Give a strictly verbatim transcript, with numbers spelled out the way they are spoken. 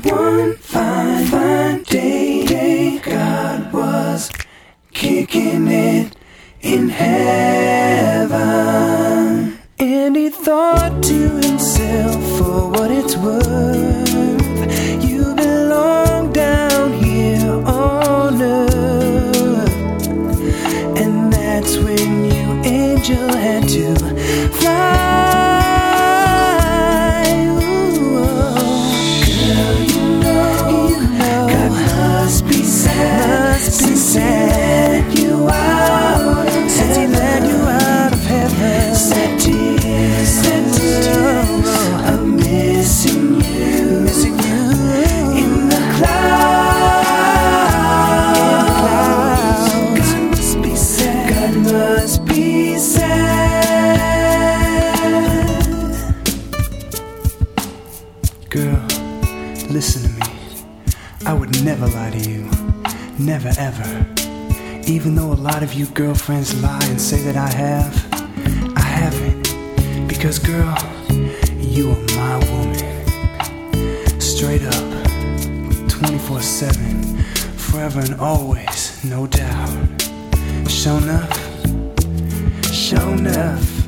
One fine, fine day, day, God was kicking it in heaven. And he thought to himself, for what it's worth, you belong down here on earth. And that's when you, angel, had to fly. Ooh, girl, you know, you know, God must be sad, must be sad that you out of since he let you out of heaven. Sad tears, sad tears of missing you, missing you in the clouds. God must be sad, God must be sad. Girl, listen to me. I would never lie to you, never ever. Even though a lot of you girlfriends lie and say that I have, I haven't. Because girl, you are my woman. Straight up, twenty-four seven, forever and always, no doubt. Show enough, show enough.